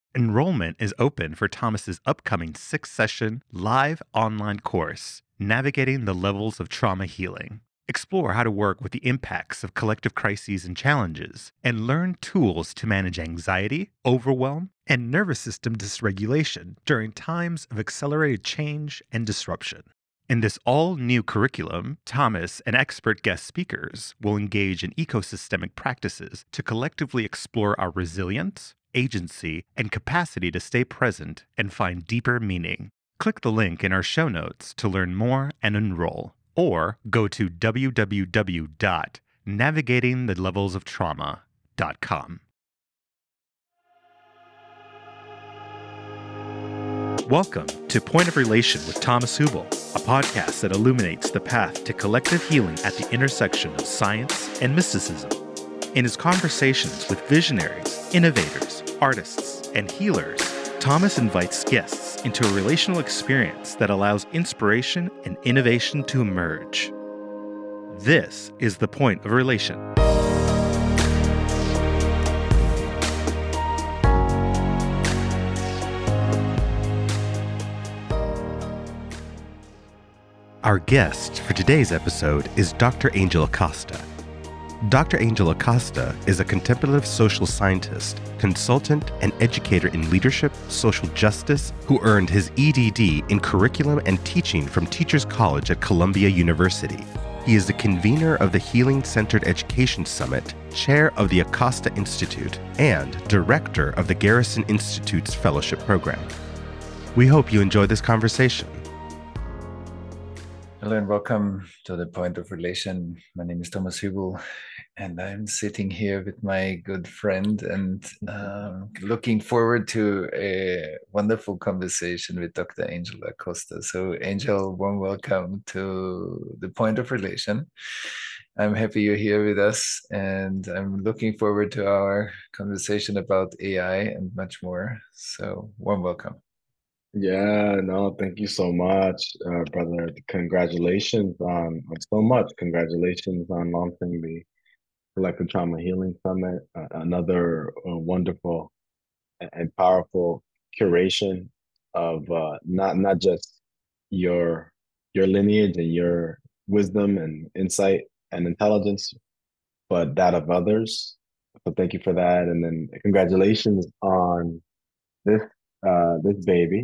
Enrollment is open for Thomas's upcoming 6-session live online course, Navigating the Levels of Trauma Healing. Explore how to work with the impacts of collective crises and challenges, and learn tools to manage anxiety, overwhelm, and nervous system dysregulation during times of accelerated change and disruption. In this all new curriculum, Thomas and expert guest speakers will engage in ecosystemic practices to collectively explore our resilience, agency, and capacity to stay present and find deeper meaning. Click the link in our show notes to learn more and enroll, or go to www.navigatingthelevelsoftrauma.com. Welcome to Point of Relation with Thomas Hubel, a podcast that illuminates the path to collective healing at the intersection of science and mysticism. In his conversations with visionaries, innovators, artists, and healers, Thomas invites guests into a relational experience that allows inspiration and innovation to emerge. This is the Point of Relation. Our guest for today's episode is Dr. Angel Acosta. Dr. Angel Acosta is a contemplative social scientist, consultant, and educator in leadership, social justice, who earned his EDD in curriculum and teaching from Teachers College at Columbia University. He is the convener of the Healing Centered Education Summit, chair of the Acosta Institute, and director of the Garrison Institute's fellowship program. We hope you enjoy this conversation. Hello and welcome to the Point of Relation. My name is Thomas Hubel, and I'm sitting here with my good friend and looking forward to a wonderful conversation with Dr. Angel Acosta. So, Angel, warm welcome to the Point of Relation. I'm happy you're here with us, and I'm looking forward to our conversation about AI and much more. So, warm welcome. Yeah, no, thank you so much, brother. Congratulations on so much. Congratulations on launching the Collective Trauma Healing Summit, another wonderful and powerful curation of not just your lineage and your wisdom and insight and intelligence, but that of others. So thank you for that, and then congratulations on this this baby.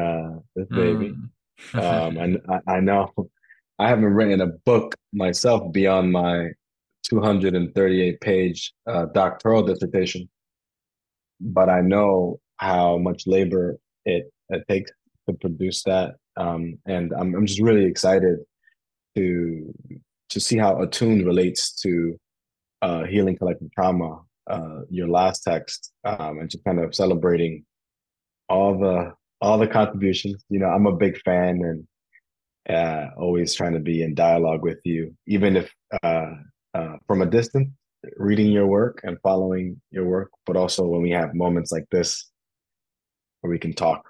And I know I haven't written a book myself beyond my 238-page doctoral dissertation, but I know how much labor it takes to produce that, and I'm just really excited to see how attuned relates to healing collective trauma. Your last text, and just kind of celebrating all the contributions. You know, I'm a big fan and always trying to be in dialogue with you, even if from a distance, reading your work and following your work, but also when we have moments like this where we can talk.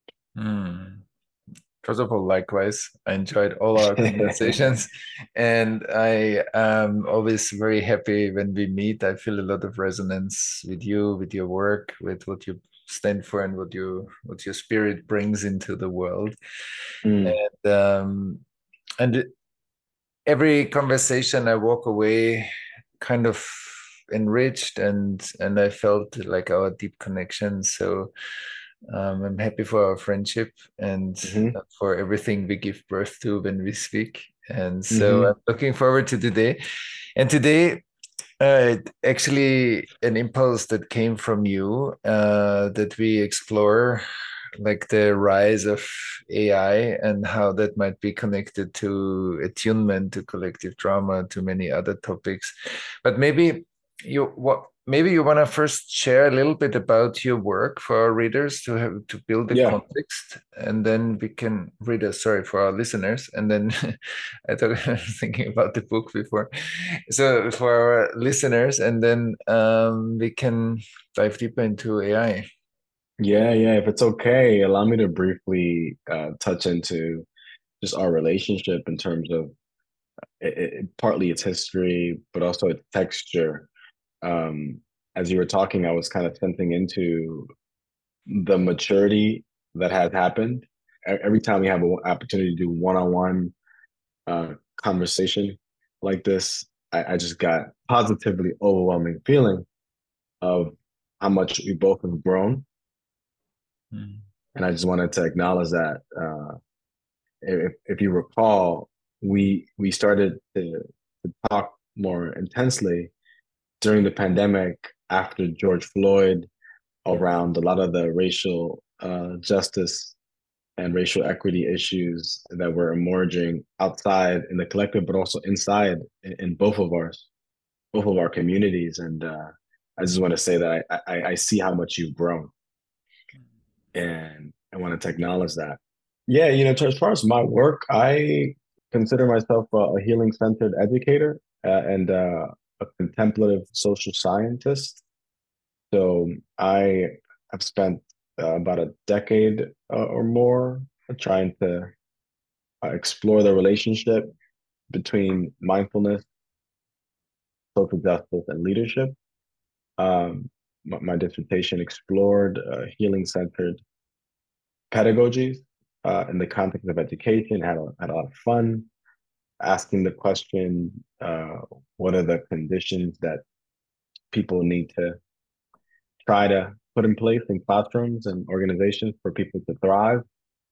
First of all, likewise, I enjoyed all our conversations, and I am always very happy when we meet. I feel a lot of resonance with you, with your work, with what you stand for, and what your spirit brings into the world. And every conversation I walk away kind of enriched, and I felt like our deep connection. So I'm happy for our friendship and for everything we give birth to when we speak. And so I'm looking forward to today. And today, actually, an impulse that came from you, that we explore like the rise of AI and how that might be connected to attunement, to collective trauma, to many other topics. But maybe you want to first share a little bit about your work for our readers to build the context, and then we can for our listeners, and then I was thinking about the book before, so for our listeners, and then we can dive deeper into AI. Yeah, if it's okay, allow me to briefly touch into just our relationship in terms of partly its history, but also its texture. As you were talking, I was kind of sensing into the maturity that has happened. Every time we have an opportunity to do one-on-one conversation like this, I just got positively overwhelming feeling of how much we both have grown. Mm. And I just wanted to acknowledge that. If you recall, we started to talk more intensely during the pandemic after George Floyd around a lot of the racial justice and racial equity issues that were emerging outside in the collective, but also inside in both of our communities. And I just want to say that I see how much you've grown, and I wanted to acknowledge that. Yeah, as far as my work, I consider myself a healing centered educator and a contemplative social scientist. So I have spent about a decade or more trying to explore the relationship between mindfulness, social justice, and leadership. My dissertation explored healing centered pedagogies in the context of education. Had a lot of fun asking the question, what are the conditions that people need to try to put in place in classrooms and organizations for people to thrive,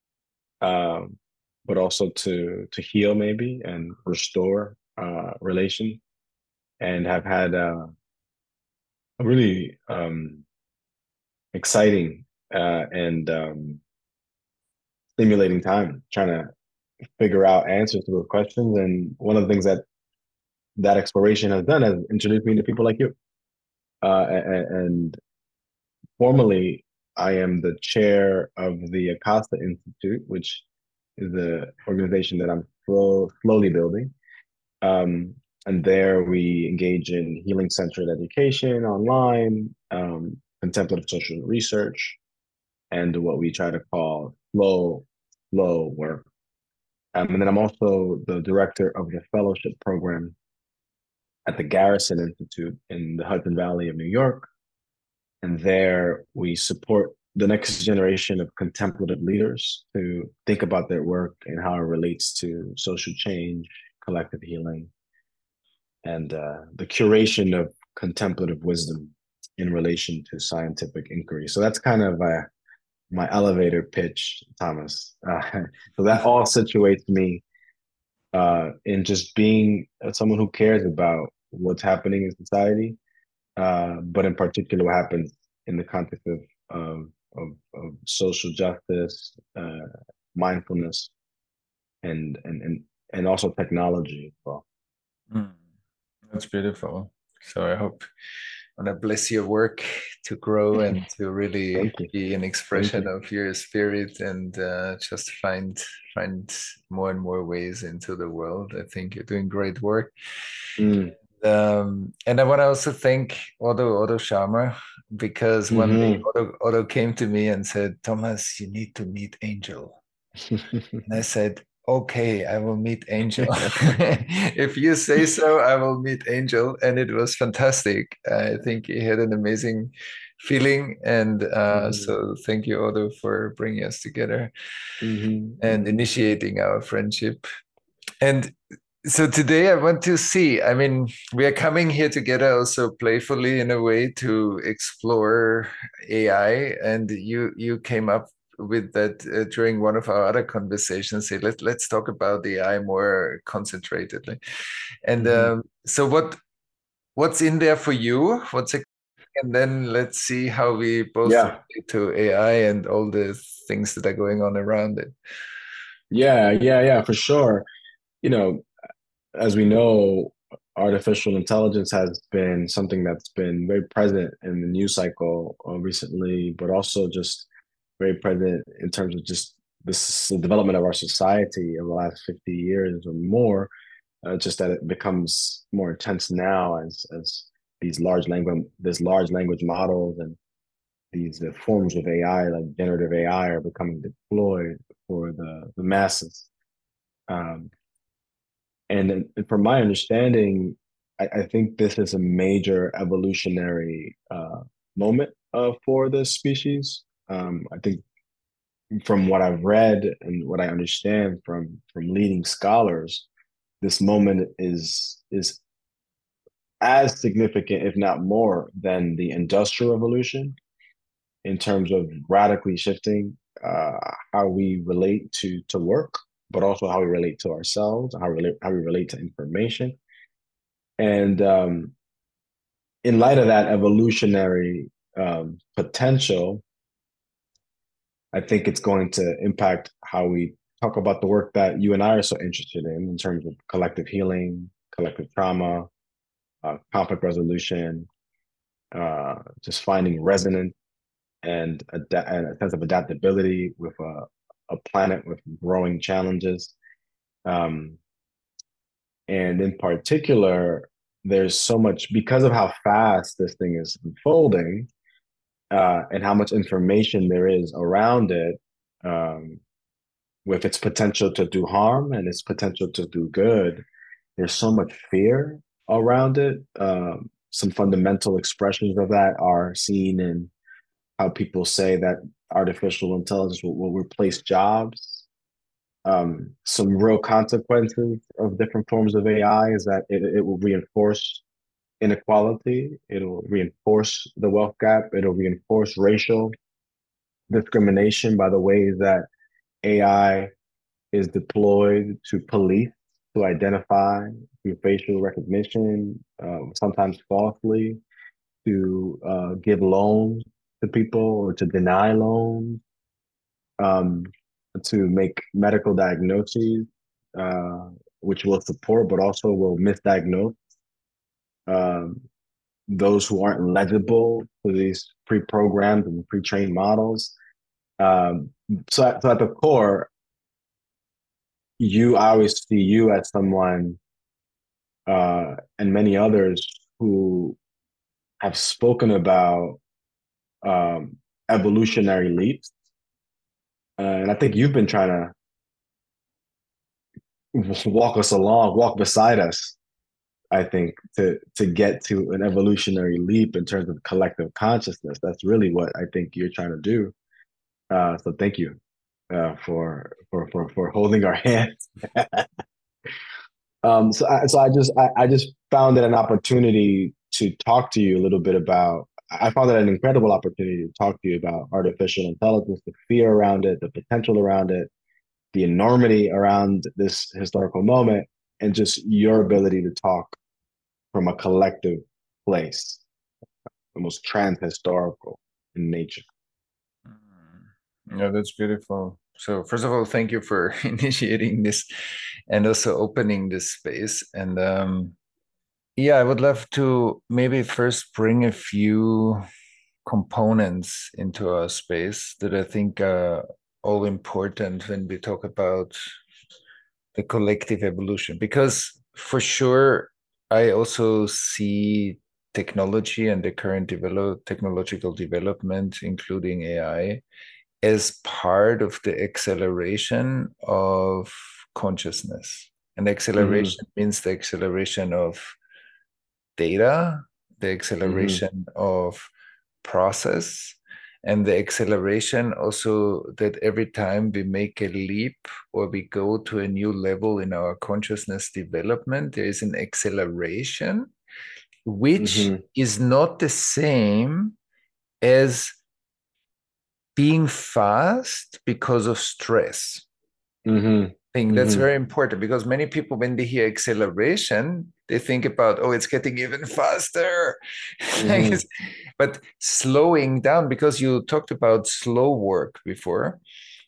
but also to heal maybe and restore relations. And have had a really exciting and stimulating time trying to figure out answers to those questions. And one of the things that exploration has done is introduced me to people like you. And formally, I am the chair of the Acosta Institute, which is the organization that I'm slowly building. And there we engage in healing-centered education online, contemplative social research, and what we try to call flow work. And then I'm also the director of the fellowship program at the Garrison Institute in the Hudson Valley of New York. And there we support the next generation of contemplative leaders to think about their work and how it relates to social change, collective healing, and the curation of contemplative wisdom in relation to scientific inquiry. So that's kind of my elevator pitch, Thomas. So that all situates me in just being someone who cares about what's happening in society, but in particular, what happens in the context of social justice, mindfulness, and also technology as well. Mm. That's beautiful. So I hope and I bless your work to grow and to really be an expression of your spirit and just find more and more ways into the world. I think you're doing great work. Mm. And I want to also thank Otto Scharmer because one day Otto came to me and said, Thomas, you need to meet Angel. And I said, okay, I will meet Angel. If you say so, I will meet Angel. And it was fantastic. I think he had an amazing feeling. And so thank you, Otto, for bringing us together and initiating our friendship. And so today I want to see, I mean, we are coming here together also playfully in a way to explore AI. And you came up with that during one of our other conversations. Say, let's talk about AI more concentratedly. And so what's in there for you? And then let's see how we both relate to AI and all the things that are going on around it. Yeah, for sure. As we know, artificial intelligence has been something that's been very present in the news cycle recently, but also just very present in terms of just the development of our society over the last 50 years or more. Just that it becomes more intense now as these large language models and these forms of AI like generative AI are becoming deployed for the masses. And from my understanding, I think this is a major evolutionary moment for the species. I think from what I've read and what I understand from leading scholars, this moment is as significant, if not more, than the Industrial Revolution in terms of radically shifting how we relate to work, but also how we relate to ourselves, how we relate to information. And in light of that evolutionary potential, I think it's going to impact how we talk about the work that you and I are so interested in terms of collective healing, collective trauma, conflict resolution, just finding resonance and a sense of adaptability with a planet with growing challenges. And in particular, there's so much because of how fast this thing is unfolding and how much information there is around it, with its potential to do harm and its potential to do good. There's so much fear around it. Some fundamental expressions of that are seen in how people say that artificial intelligence will replace jobs. Some real consequences of different forms of AI is that it will reinforce inequality. It'll reinforce the wealth gap. It'll reinforce racial discrimination by the ways that AI is deployed to police, to identify through facial recognition, sometimes falsely, to give loans to people or to deny loans, to make medical diagnoses, which will support but also will misdiagnose those who aren't legible to these pre-programmed and pre-trained models. So at the core, I always see you as someone, and many others who have spoken about evolutionary leaps. And I think you've been trying to walk beside us, I think, to get to an evolutionary leap in terms of collective consciousness. That's really what I think you're trying to do. So thank you for holding our hands. So I just found it an opportunity to talk to you a little bit about. I found it an incredible opportunity to talk to you about artificial intelligence, the fear around it, the potential around it, the enormity around this historical moment, and just your ability to talk from a collective place, almost trans-historical in nature. Yeah, that's beautiful. So first of all, thank you for initiating this and also opening this space. And yeah, I would love to maybe first bring a few components into our space that I think are all important when we talk about the collective evolution. Because for sure, I also see technology and the current technological development, including AI, as part of the acceleration of consciousness. And acceleration means the acceleration of data, the acceleration of process, and the acceleration also that every time we make a leap or we go to a new level in our consciousness development, there is an acceleration, which is not the same as being fast because of stress. I think that's very important, because many people, when they hear acceleration, they think about, oh, it's getting even faster. But slowing down, because you talked about slow work before,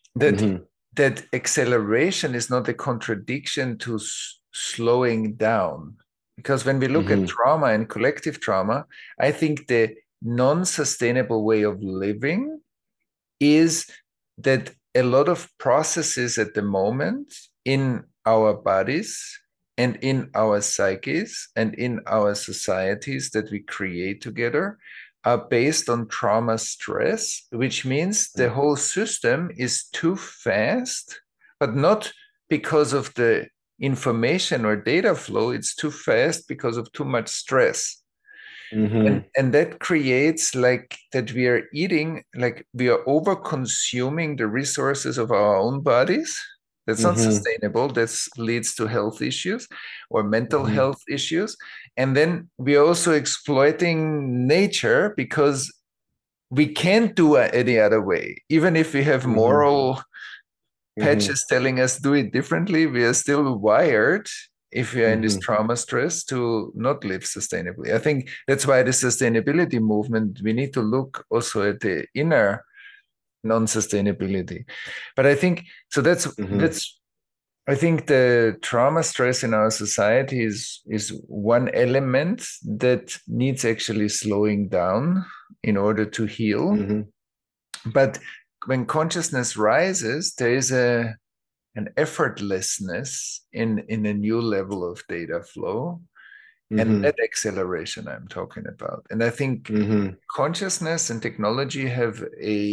that acceleration is not a contradiction to slowing down. Because when we look at trauma and collective trauma, I think the non-sustainable way of living is that a lot of processes at the moment in our bodies and in our psyches and in our societies that we create together are based on trauma stress, which means the whole system is too fast, but not because of the information or data flow. It's too fast because of too much stress. Mm-hmm. And that creates like that we are eating, like we are over consuming the resources of our own bodies. That's not Mm-hmm. sustainable. That leads to health issues or mental Mm-hmm. health issues. And then we are also exploiting nature because we can't do it any other way. Even if we have Mm-hmm. moral Mm-hmm. patches telling us do it differently, we are still wired, if we are in this Mm-hmm. trauma stress, to not live sustainably. I think that's why the sustainability movement, we need to look also at the inner non-sustainability. But I think so Mm-hmm. that's I think the trauma stress in our society is one element that needs actually slowing down in order to heal. Mm-hmm. But when consciousness rises, there is an effortlessness in a new level of data flow, and Mm-hmm. that acceleration I'm talking about. And I think Mm-hmm. consciousness and technology have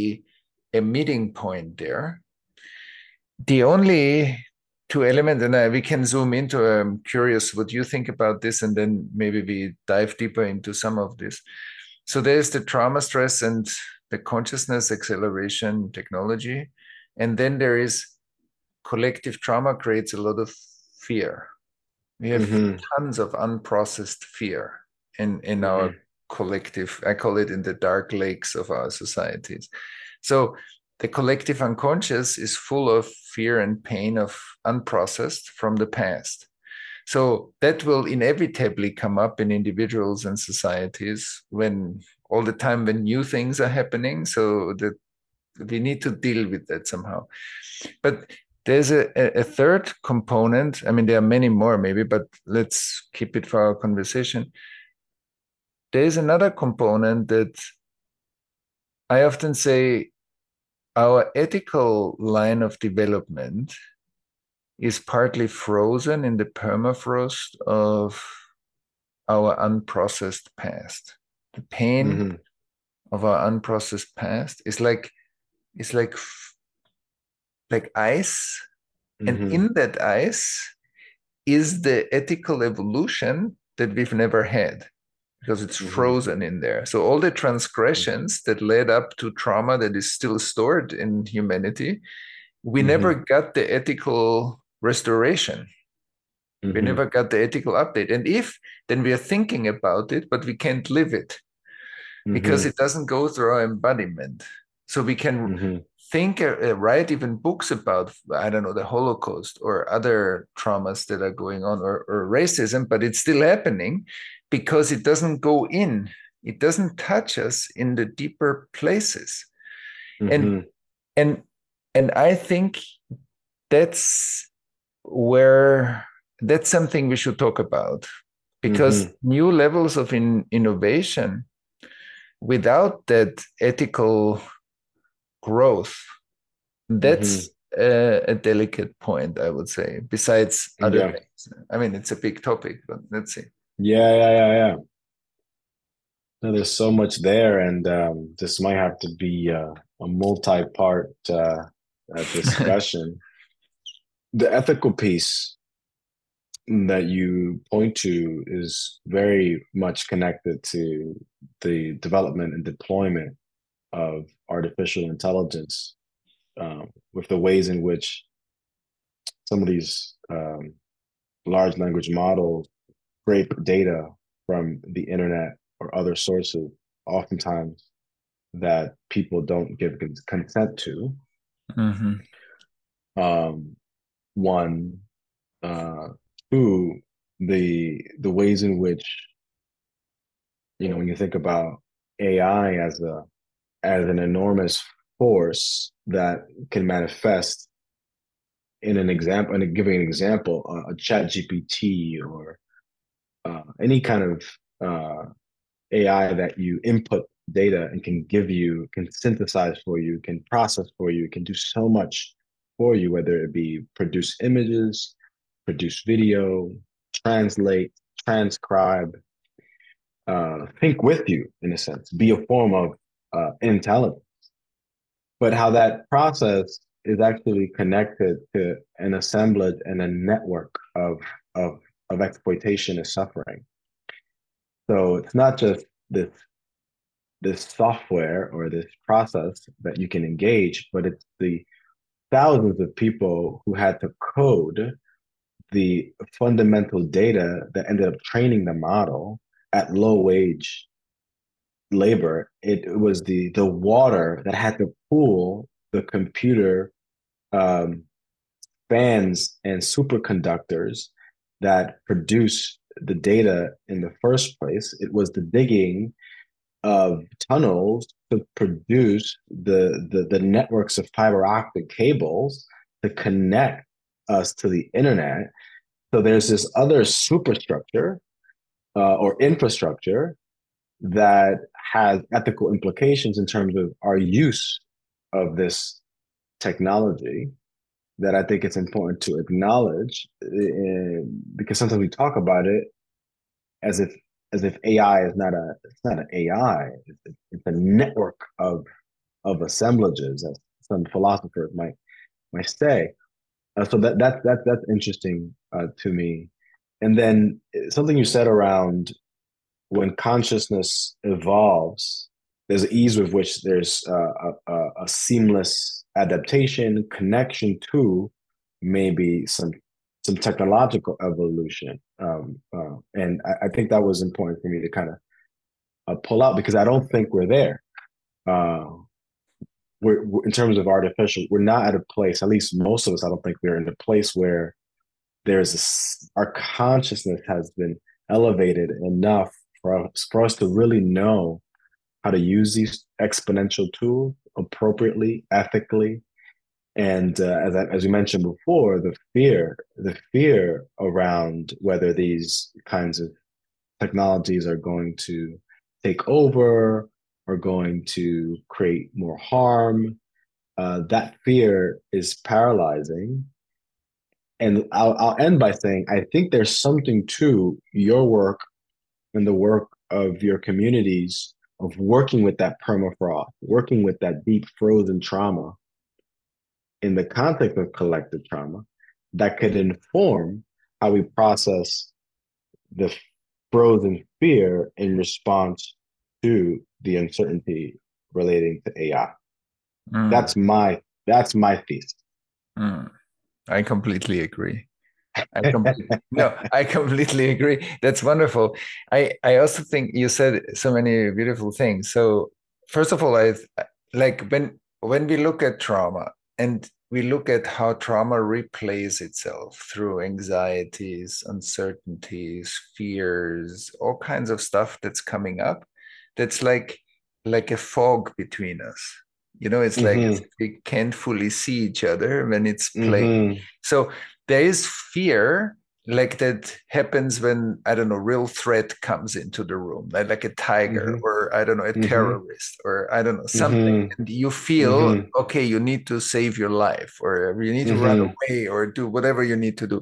a meeting point there. The only two elements, and we can zoom into, I'm curious what you think about this, and then maybe we dive deeper into some of this. So there's the trauma stress and the consciousness acceleration technology. And then there is collective trauma creates a lot of fear. We have Mm-hmm. tons of unprocessed fear in our Mm-hmm. collective, I call it in the dark lakes of our societies. So the collective unconscious is full of fear and pain of unprocessed from the past. So that will inevitably come up in individuals and societies when all the time when new things are happening. So that we need to deal with that somehow. But there's a third component. I mean, there are many more maybe, but let's keep it for our conversation. There's another component that I often say our ethical line of development is partly frozen in the permafrost of our unprocessed past. The pain Mm-hmm. of our unprocessed past is like ice, and Mm-hmm. in that ice is the ethical evolution that we've never had because it's Mm-hmm. frozen in there. So all the transgressions that led up to trauma that is still stored in humanity, we never Mm-hmm. got the ethical restoration. We Mm-hmm. never got the ethical update. And if, then we are thinking about it, but we can't live it because Mm-hmm. it doesn't go through our embodiment. So we can Mm-hmm. think, write even books about, I don't know, the Holocaust or other traumas that are going on, or racism, but it's still happening because it doesn't go in. It doesn't touch us in the deeper places. And Mm-hmm. and and I think that's where that's something we should talk about, because Mm-hmm. new levels of innovation without that ethical growth, Mm-hmm. that's a delicate point, I would say, besides other Yeah. things. I mean, it's a big topic, but let's see. Yeah. Yeah. Yeah. Yeah. No, there's so much there, and this might have to be a multi-part discussion. The ethical piece that you point to is very much connected to the development and deployment of artificial intelligence, with the ways in which some of these large language models scrape data from the internet or other sources, oftentimes that people don't give consent to. Mm-hmm. Um, one, uh, two, the ways in which, when you think about AI as an enormous force that can manifest in an example, and giving an example, a chat GPT or any kind of AI that you input data and can synthesize for you, can process for you, can do so much for you, whether it be produce images, produce video, translate, transcribe, think with you in a sense, be a form of intelligence. But how that process is actually connected to an assemblage and a network of of exploitation and suffering. So it's not just this software or this process that you can engage, but it's the thousands of people who had to code the fundamental data that ended up training the model at low wage labor. It was the water that had to cool the computer um, fans and superconductors that produce the data in the first place. It was the digging of tunnels to produce the networks of fiber optic cables to connect us to the internet. So there's this other superstructure or infrastructure that has ethical implications in terms of our use of this technology that I think it's important to acknowledge, because sometimes we talk about it as if AI is not a it's not an AI, it's a network of assemblages, as some philosophers might say. So that's interesting to me. And then something you said around when consciousness evolves, there's an ease with which there's a seamless adaptation, connection to maybe some technological evolution. And I think that was important for me to kind of pull out because I don't think we're there. We're in terms of artificial, we're not at a place, at least most of us, I don't think we're in a place where our consciousness has been elevated enough for us to really know how to use these exponential tools appropriately, ethically. And as we mentioned before, the fear around whether these kinds of technologies are going to take over or going to create more harm, that fear is paralyzing. And I'll end by saying, I think there's something to your work and the work of your communities of working with that permafrost, working with that deep frozen trauma in the context of collective trauma that could inform how we process the frozen fear in response to the uncertainty relating to AI. Mm. That's my thesis. Mm. I completely agree. I completely agree. That's wonderful. I also think you said so many beautiful things. So first of all, I like when we look at trauma and we look at how trauma replays itself through anxieties, uncertainties, fears, all kinds of stuff that's coming up. That's like a fog between us. It's like we can't fully see each other when it's playing. So there is fear like that happens when, I don't know, real threat comes into the room, like a tiger or, I don't know, a terrorist or, I don't know, something. And you feel, okay, you need to save your life or you need to run away or do whatever you need to do.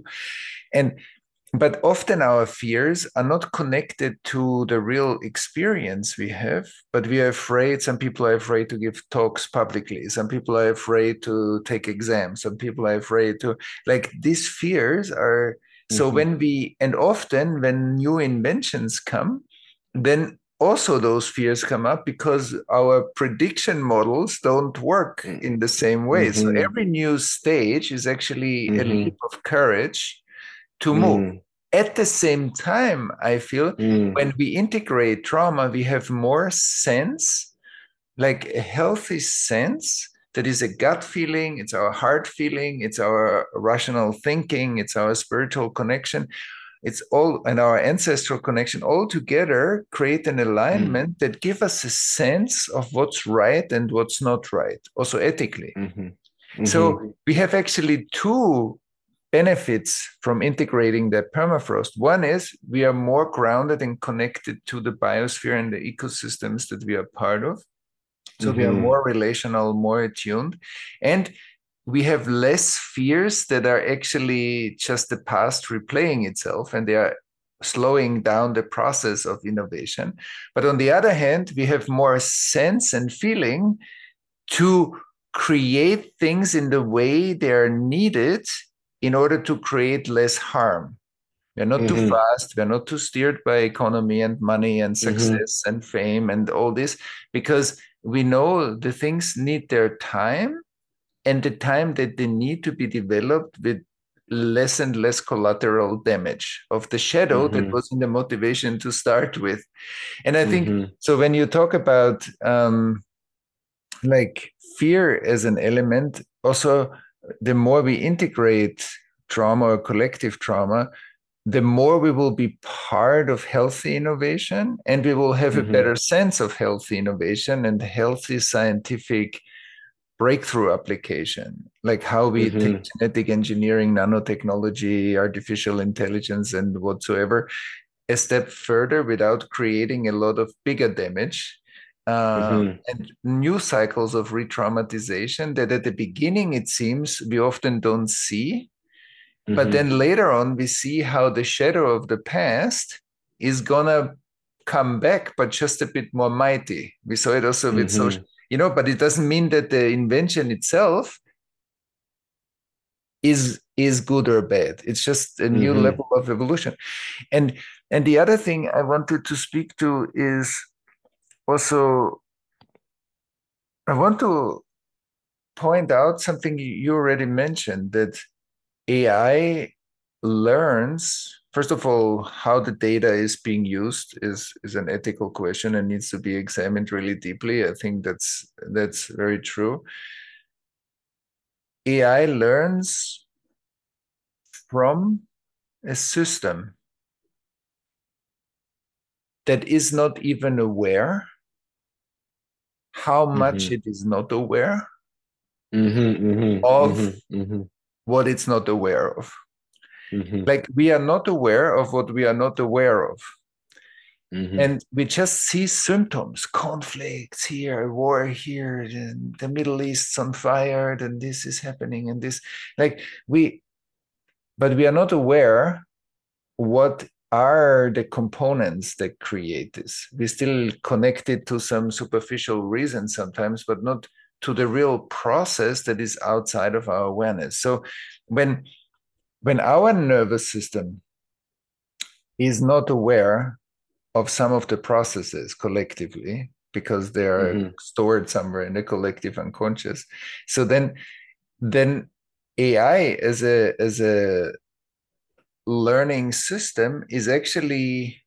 But often our fears are not connected to the real experience we have, but we are afraid. Some people are afraid to give talks publicly. Some people are afraid to take exams. Some people are afraid to, like, these fears are. So often when new inventions come, then also those fears come up because our prediction models don't work in the same way. So every new stage is actually a leap of courage to move. At the same time, I feel when we integrate trauma, we have more sense, like a healthy sense that is a gut feeling, it's our heart feeling, it's our rational thinking, it's our spiritual connection, it's all, and our ancestral connection all together create an alignment that give us a sense of what's right and what's not right, also ethically. So we have actually two benefits from integrating that permafrost. One is we are more grounded and connected to the biosphere and the ecosystems that we are part of. So we are more relational, more attuned, and we have less fears that are actually just the past replaying itself, and they are slowing down the process of innovation. But on the other hand, we have more sense and feeling to create things in the way they are needed in order to create less harm. We are not too fast. We are not too steered by economy and money and success and fame and all this, because we know the things need their time, and the time that they need to be developed with less and less collateral damage of the shadow that was in the motivation to start with. And I think, so when you talk about like fear as an element, also the more we integrate trauma or collective trauma, the more we will be part of healthy innovation, and we will have a better sense of healthy innovation and healthy scientific breakthrough application, like how we take genetic engineering, nanotechnology, artificial intelligence, and whatsoever a step further without creating a lot of bigger damage. And new cycles of re-traumatization that at the beginning, it seems, we often don't see. But then later on, we see how the shadow of the past is going to come back, but just a bit more mighty. We saw it also with social, but it doesn't mean that the invention itself is good or bad. It's just a new level of evolution. And the other thing I wanted to speak to is also, I want to point out something you already mentioned, that AI learns, first of all, how the data is being used is an ethical question and needs to be examined really deeply. I think that's very true. AI learns from a system that is not even aware how much it is not aware of what it's not aware of. Like, we are not aware of what we are not aware of. And we just see symptoms, conflicts here, war here, and the Middle East's on fire, and this is happening, and this, but we are not aware what are the components that create this. We still connect it to some superficial reason sometimes, but not to the real process that is outside of our awareness. So when our nervous system is not aware of some of the processes collectively, because they are stored somewhere in the collective unconscious, so then AI as a learning system is actually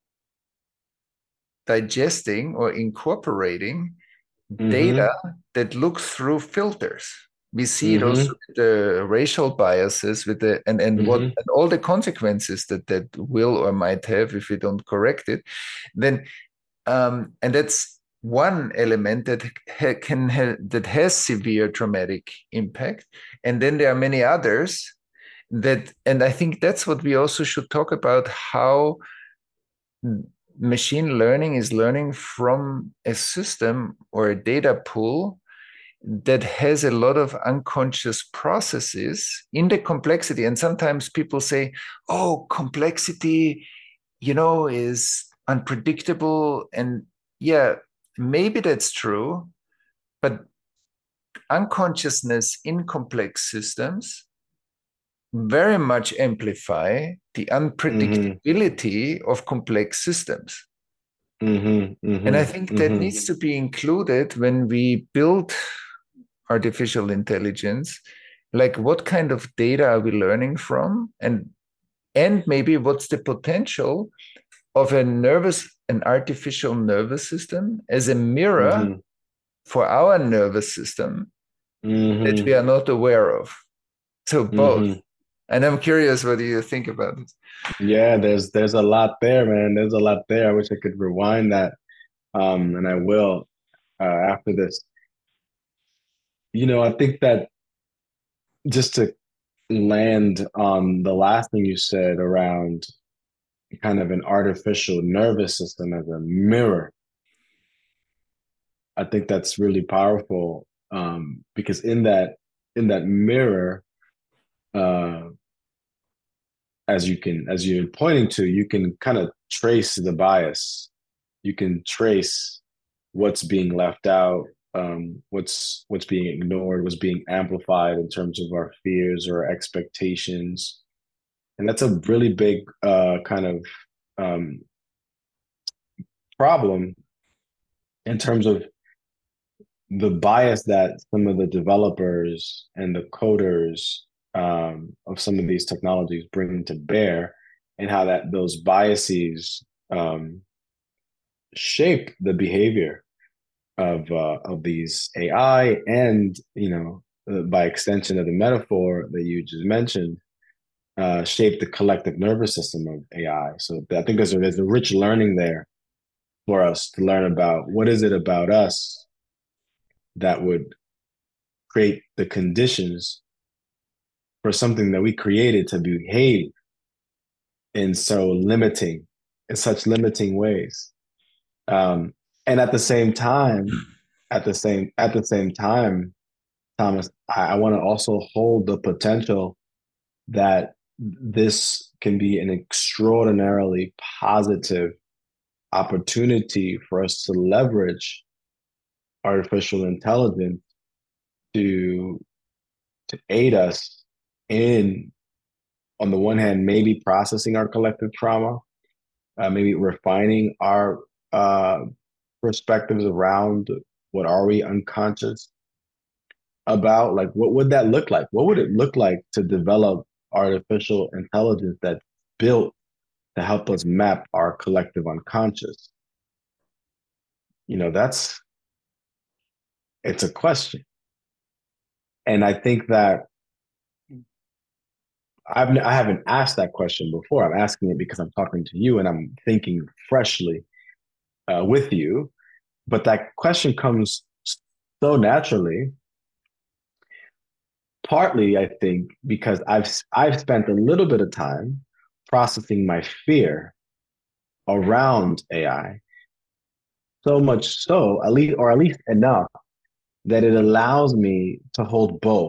digesting or incorporating data that looks through filters. We see it also with the racial biases, with the and all the consequences that will or might have if we don't correct it. Then and that's one element that that has severe traumatic impact. And then there are many others and I think that's what we also should talk about, how machine learning is learning from a system or a data pool that has a lot of unconscious processes in the complexity. And sometimes people say, oh, complexity, is unpredictable. And yeah, maybe that's true, but unconsciousness in complex systems very much amplify the unpredictability of complex systems. And I think that needs to be included when we build artificial intelligence. Like, what kind of data are we learning from? And maybe what's the potential of an artificial nervous system as a mirror for our nervous system that we are not aware of. So both. And I'm curious, what do you think about it? Yeah, there's a lot there, man. There's a lot there. I wish I could rewind that, and I will after this. I think that just to land on the last thing you said around kind of an artificial nervous system as a mirror, I think that's really powerful, because in that mirror, as you're pointing to, you can kind of trace the bias. You can trace what's being left out, what's being ignored, what's being amplified in terms of our fears or expectations. And that's a really big kind of um, problem in terms of the bias that some of the developers and the coders of some of these technologies bring to bear, and how that those biases um, shape the behavior of these AI, and by extension of the metaphor that you just mentioned, shape the collective nervous system of AI. So I think there's a rich learning there for us to learn about what is it about us that would create the conditions for something that we created to behave in such limiting ways. And at the same time, Thomas, I want to also hold the potential that this can be an extraordinarily positive opportunity for us to leverage artificial intelligence to aid us in, on the one hand, maybe processing our collective trauma, maybe refining our perspectives around what are we unconscious about. Like, what would that look like? What would it look like to develop artificial intelligence that's built to help us map our collective unconscious? It's a question. And I think that I haven't asked that question before. I'm asking it because I'm talking to you and I'm thinking freshly with you. But that question comes so naturally, partly, I think, because I've spent a little bit of time processing my fear around AI. So much so, at least enough that it allows me to hold both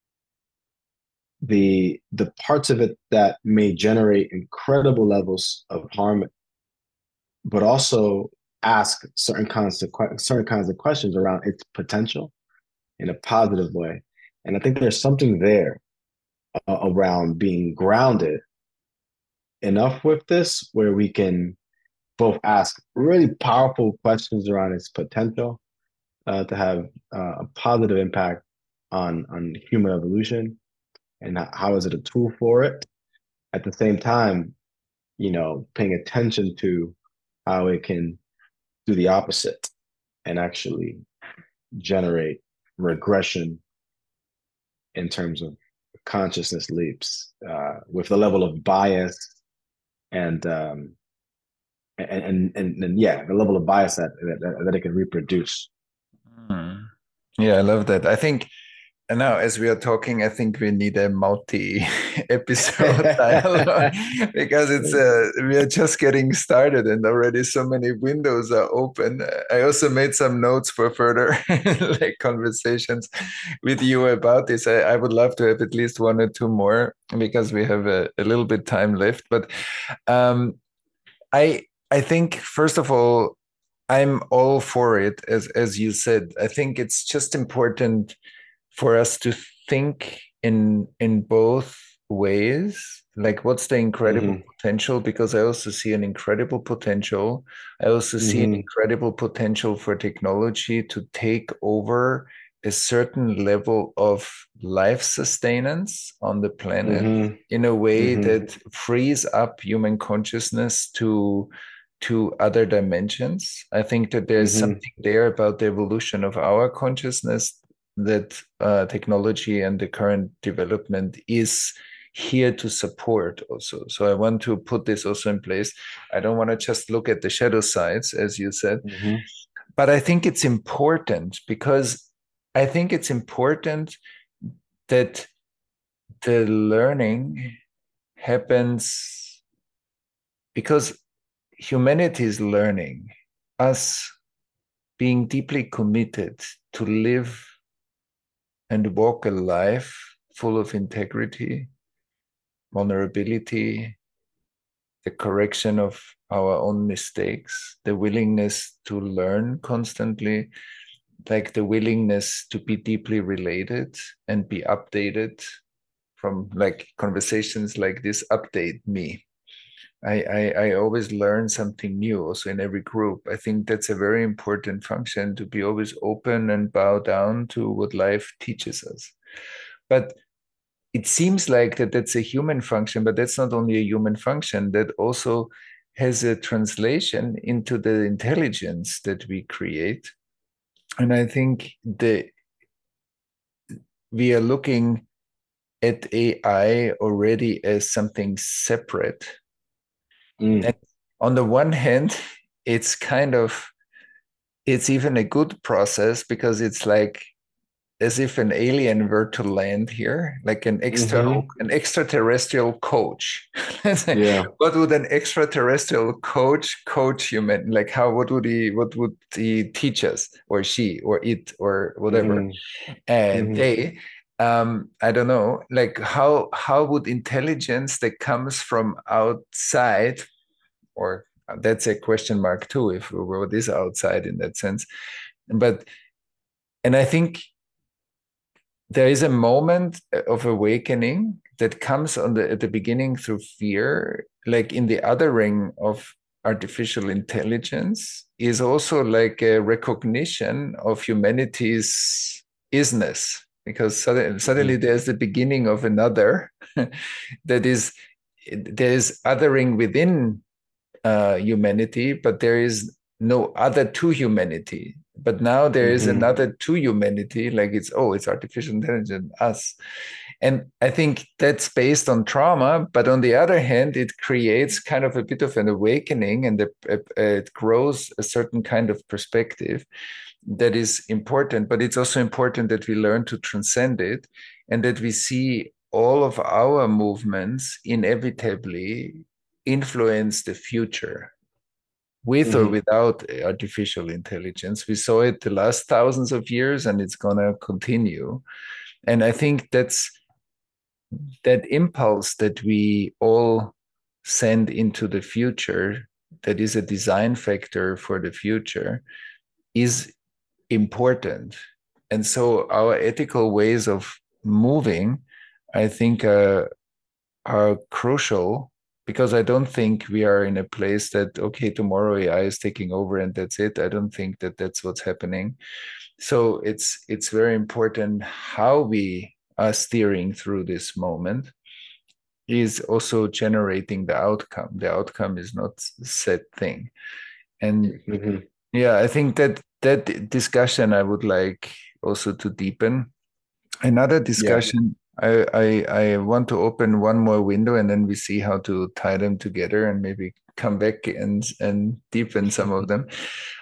the parts of it that may generate incredible levels of harm, but also ask certain kinds of questions around its potential in a positive way. And I think there's something there around being grounded enough with this where we can both ask really powerful questions around its potential to have a positive impact on human evolution, and how is it a tool for it. At the same time, paying attention to how it can do the opposite and actually generate regression in terms of consciousness leaps with the level of bias and yeah, the level of bias that it can reproduce. Mm. Yeah, I love that. I think now, as we are talking, I think we need a multi-episode dialogue because we are just getting started and already so many windows are open. I also made some notes for further like conversations with you about this. I would love to have at least one or two more because we have a little bit time left. But um, I think first of all, I'm all for it, as you said. I think it's just important for us to think in both ways. Like, what's the incredible potential? Because I also see an incredible potential. I also see an incredible potential for technology to take over a certain level of life sustenance on the planet in a way that frees up human consciousness to other dimensions. I think that there's something there about the evolution of our consciousness that technology and the current development is here to support also. So I want to put this also in place. I don't want to just look at the shadow sides, as you said, but I think it's important because I think it's important that the learning happens because humanity is learning, us being deeply committed to live and walk a life full of integrity, vulnerability, the correction of our own mistakes, the willingness to learn constantly, like the willingness to be deeply related and be updated like conversations like this update me. I always learn something new also in every group. I think that's a very important function, to be always open and bow down to what life teaches us. But it seems like that's a human function, but that's not only a human function, that also has a translation into the intelligence that we create. And I think we are looking at AI already as something separate. And on the one hand, it's even a good process, because it's like as if an alien were to land here, like an extraterrestrial coach. Yeah. What would an extraterrestrial coach human? Like what would he teach us, or she, or it, or whatever? And they, I don't know, like how would intelligence that comes from outside, or that's a question mark too, if what is outside in that sense. And I think there is a moment of awakening that comes at the beginning through fear, like in the othering of artificial intelligence, is also like a recognition of humanity's isness, because suddenly there's the beginning of another that is, there's othering within humanity, but there is no other to humanity. But now there is another to humanity, like it's artificial intelligence, us. And I think that's based on trauma. But on the other hand, it creates kind of a bit of an awakening, and it grows a certain kind of perspective that is important. But it's also important that we learn to transcend it, and that we see all of our movements inevitably influence the future, with or without artificial intelligence. We saw it the last thousands of years, and it's going to continue. And I think that's that impulse that we all send into the future, that is a design factor for the future, is important. And so our ethical ways of moving, I think, are crucial, because I don't think we are in a place that, okay, tomorrow AI is taking over and that's it. I don't think that that's what's happening. So it's very important how we are steering through this moment is also generating the outcome. The outcome is not a set thing. And yeah, I think that discussion I would like also to deepen. Another discussion, I want to open one more window, and then we see how to tie them together and maybe come back and deepen some of them.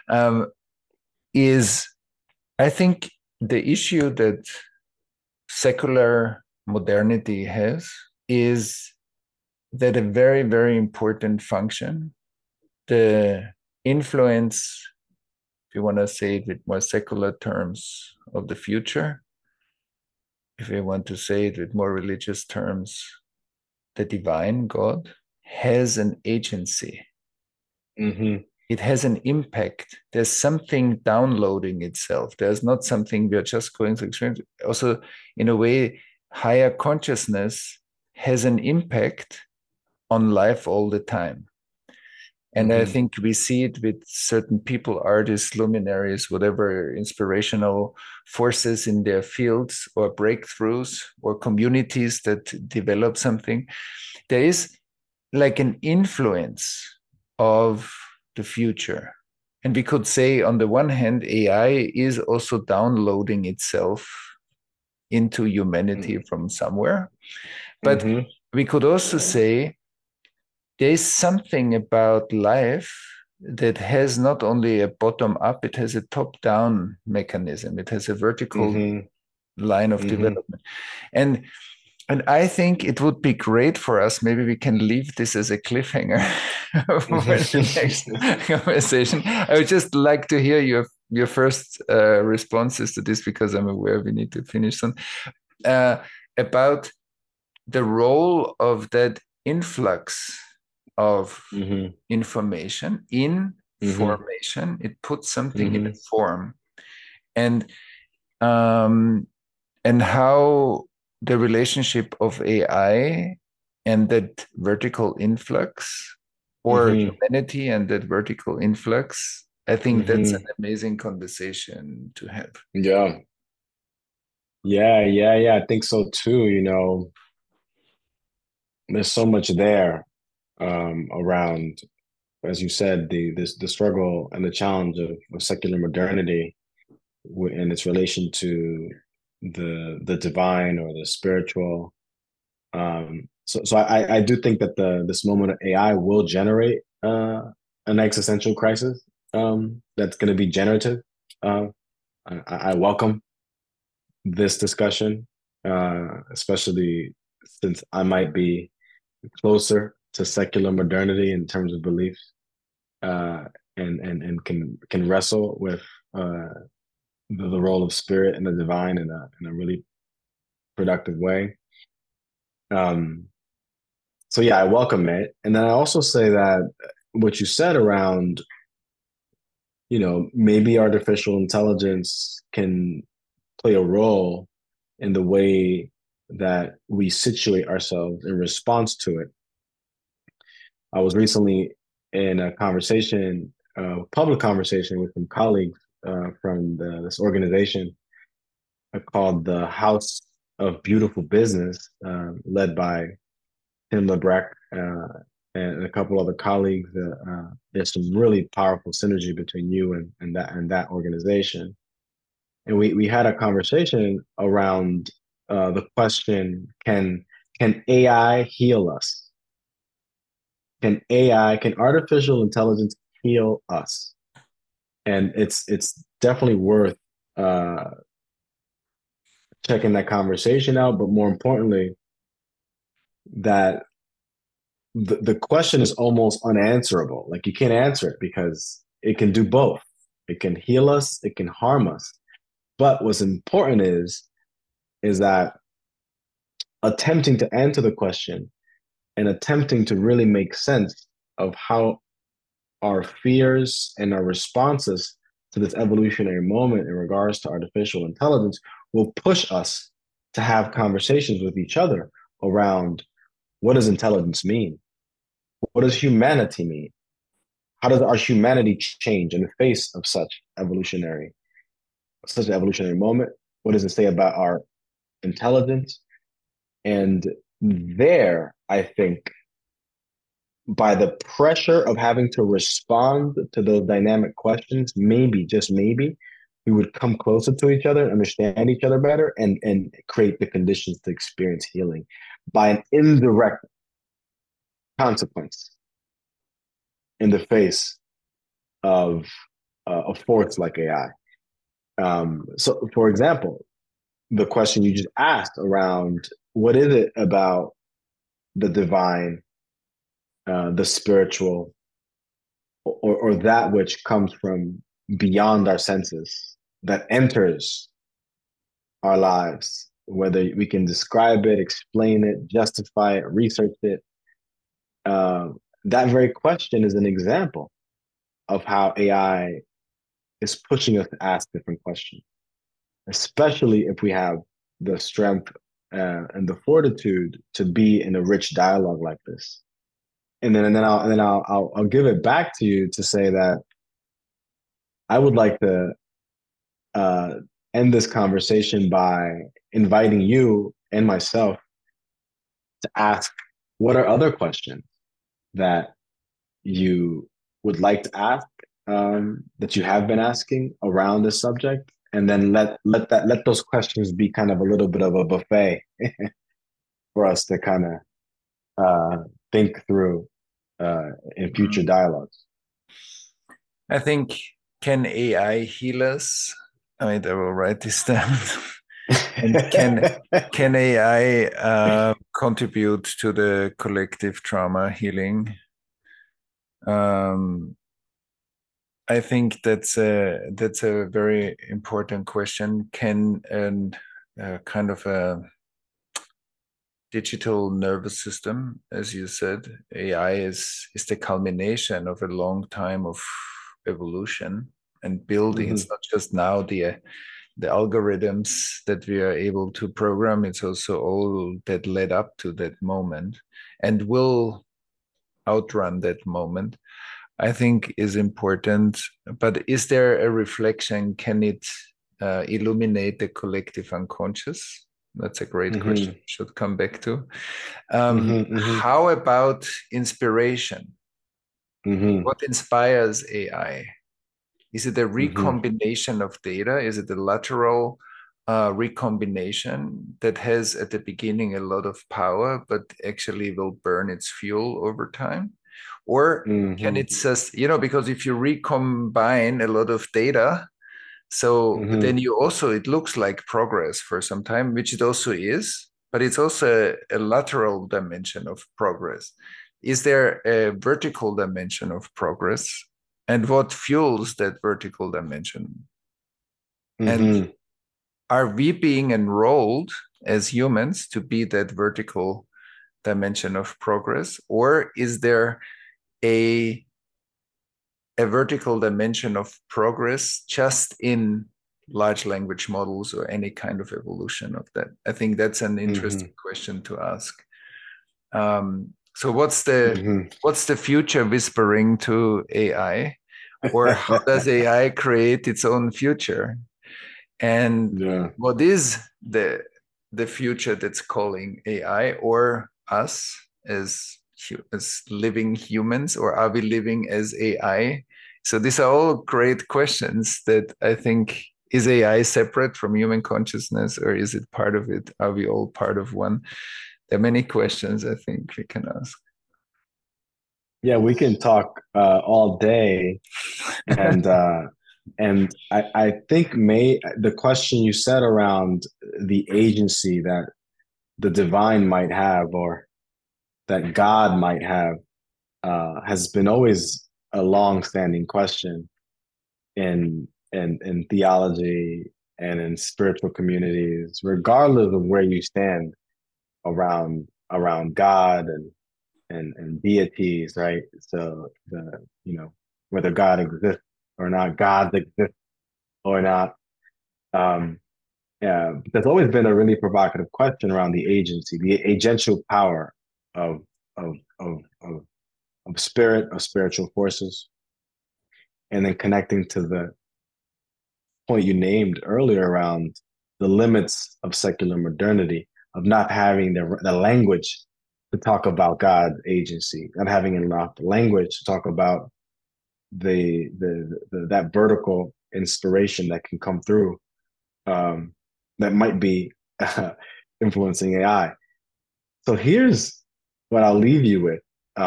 Is, I think, the issue that secular modernity has is that a very, very important function, the influence, if you want to say it with more secular terms, of the future, if we want to say it with more religious terms, the divine God has an agency. It has an impact. There's something downloading itself. There's not something we are just going to experience. Also, in a way, higher consciousness has an impact on life all the time. And I think we see it with certain people, artists, luminaries, whatever, inspirational forces in their fields, or breakthroughs, or communities that develop something. There is like an influence of the future. And we could say, on the one hand, AI is also downloading itself into humanity from somewhere. But we could also say, there's something about life that has not only a bottom up, it has a top down mechanism. It has a vertical line of development. And I think it would be great for us, maybe we can leave this as a cliffhanger for the next conversation. I would just like to hear your first responses to this, because I'm aware we need to finish soon, about the role of that influx of information in formation. It puts something in a form, and how the relationship of AI and that vertical influx, or humanity and that vertical influx, I think that's an amazing conversation to have. Yeah. I think so too. You know, there's so much there around, as you said, the struggle and the challenge of secular modernity in its relation to the divine or the spiritual. So I do think that this moment of AI will generate an existential crisis that's going to be generative. I welcome this discussion, especially since I might be closer to secular modernity in terms of beliefs, and can wrestle with the role of spirit and the divine in a really productive way. So yeah, I welcome it. And then I also say that what you said around, you know, maybe artificial intelligence can play a role in the way that we situate ourselves in response to it. I was recently in a conversation, public conversation with some colleagues from this organization called the House of Beautiful Business, led by Tim Lebrecht and a couple other colleagues. There's some really powerful synergy between you and that organization. And we had a conversation around the question: Can AI heal us? Can artificial intelligence heal us? And it's definitely worth checking that conversation out. But more importantly, that the question is almost unanswerable. Like, you can't answer it because it can do both. It can heal us, it can harm us. But what's important is that attempting to answer the question and attempting to really make sense of how our fears and our responses to this evolutionary moment in regards to artificial intelligence will push us to have conversations with each other around, what does intelligence mean? What does humanity mean? How does our humanity change in the face of such an evolutionary moment? What does it say about our intelligence? And there, I think, by the pressure of having to respond to those dynamic questions, maybe, just maybe, we would come closer to each other, understand each other better, and create the conditions to experience healing by an indirect consequence in the face of a force like AI. So, for example, the question you just asked around, what is it about the divine, the spiritual, or that which comes from beyond our senses that enters our lives, whether we can describe it, explain it, justify it, research it. That very question is an example of how AI is pushing us to ask different questions, especially if we have the strength and the fortitude to be in a rich dialogue like this. And then I'll give it back to you to say that I would like to end this conversation by inviting you and myself to ask, what are other questions that you would like to ask, that you have been asking around this subject, and then let those questions be kind of a little bit of a buffet for us to kind of think through in future dialogues. I think, can AI heal us? I will write this down. And can AI contribute to the collective trauma healing? I think that's a very important question. Can kind of a digital nervous system, as you said, AI is the culmination of a long time of evolution and building. It's not just now the the algorithms that we are able to program. It's also all that led up to that moment and will outrun that moment, I think is important. But is there a reflection? Can it illuminate the collective unconscious? That's a great question. Should come back to. How about inspiration? What inspires AI? Is it a recombination of data? Is it a lateral recombination that has at the beginning a lot of power, but actually will burn its fuel over time? Or can it just, because if you recombine a lot of data, so then you also, it looks like progress for some time, which it also is, but it's also a lateral dimension of progress. Is there a vertical dimension of progress? And what fuels that vertical dimension? And are we being enrolled as humans to be that vertical dimension of progress? Or is there a vertical dimension of progress just in large language models or any kind of evolution of that? I think that's an interesting question to ask. So what's the future whispering to AI? Or how does AI create its own future? And what is the future that's calling AI or us as living humans, or are we living as AI? So these are all great questions that I think, is AI separate from human consciousness, or is it part of it? Are we all part of one? There are many questions I think we can ask. Yeah, we can talk all day, and I think the question you said around the agency that the divine might have, or that God might have, has been always a long-standing question in theology and in spiritual communities, regardless of where you stand around God and deities, right? So whether God exists or not, gods exist or not. Yeah, there's always been a really provocative question around the agency, the agential power of spirit, of spiritual forces, and then connecting to the point you named earlier around the limits of secular modernity, of not having the language to talk about God's agency, not having enough language to talk about that vertical inspiration that can come through, that might be influencing AI. So here's what I'll leave you with,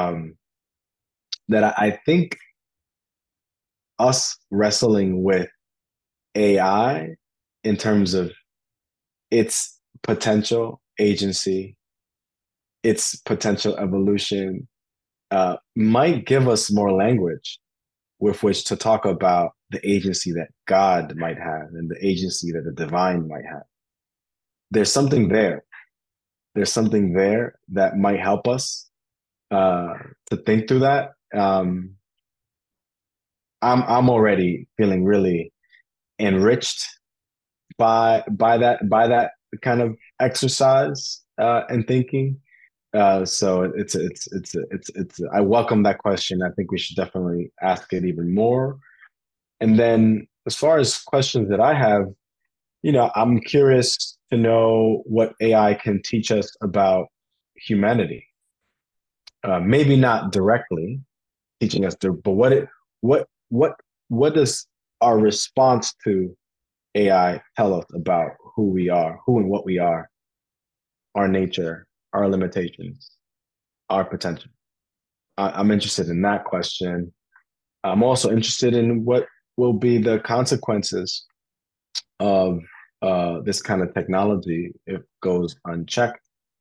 that I think us wrestling with AI in terms of its potential agency, its potential evolution, might give us more language with which to talk about the agency that God might have and the agency that the divine might have. There's something there. There's something there that might help us to think through that. I'm already feeling really enriched by that kind of exercise and thinking. So it's I welcome that question. I think we should definitely ask it even more. And then as far as questions that I have, I'm curious to know what AI can teach us about humanity. Maybe not directly teaching us, but what does our response to AI tell us about who we are, who and what we are, our nature, our limitations, our potential? I'm interested in that question. I'm also interested in what will be the consequences of this kind of technology if it goes unchecked.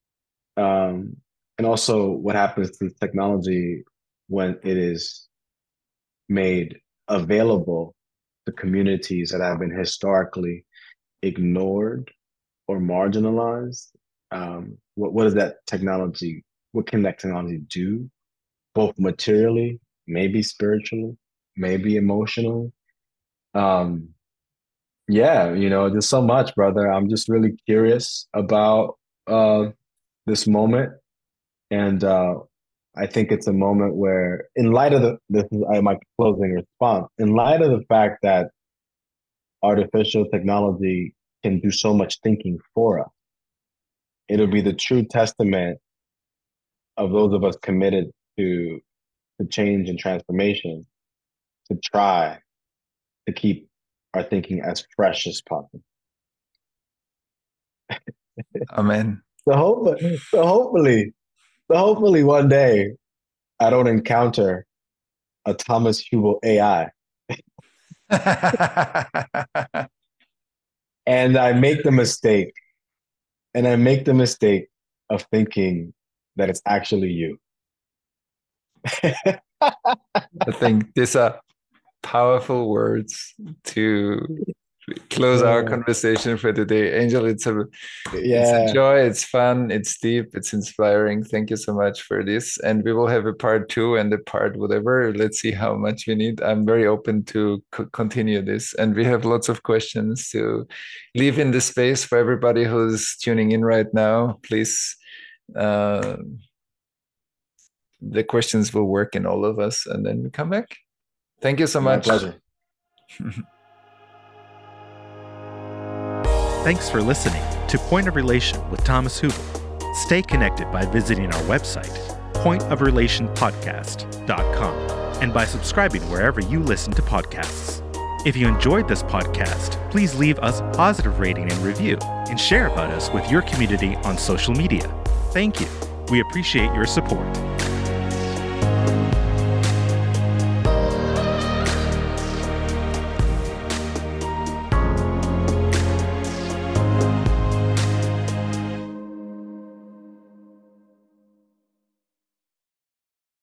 And also what happens to technology when it is made available to communities that have been historically ignored or marginalized. What does that technology, what can that technology do, both materially, maybe spiritually, maybe emotionally? Yeah, there's so much, brother. I'm just really curious about this moment. And I think it's a moment where, in light of this is my closing response, in light of the fact that artificial technology can do so much thinking for us, it'll be the true testament of those of us committed to change and transformation to try to keep our thinking as fresh as possible. Amen. So hopefully one day I don't encounter a Thomas Hübl AI. And I make the mistake of thinking that it's actually you. I think these are powerful words to close our conversation for today. Angel, it's a joy, it's fun, it's deep, it's inspiring. Thank you so much for this. And we will have a part 2 and a part whatever. Let's see how much we need. I'm very open to continue this. And we have lots of questions to leave in the space for everybody who's tuning in right now. Please, the questions will work in all of us, and then we come back. Thank you so much. My pleasure. Thanks for listening to Point of Relation with Thomas Hübl. Stay connected by visiting our website, pointofrelationpodcast.com, and by subscribing wherever you listen to podcasts. If you enjoyed this podcast, please leave us a positive rating and review, and share about us with your community on social media. Thank you. We appreciate your support.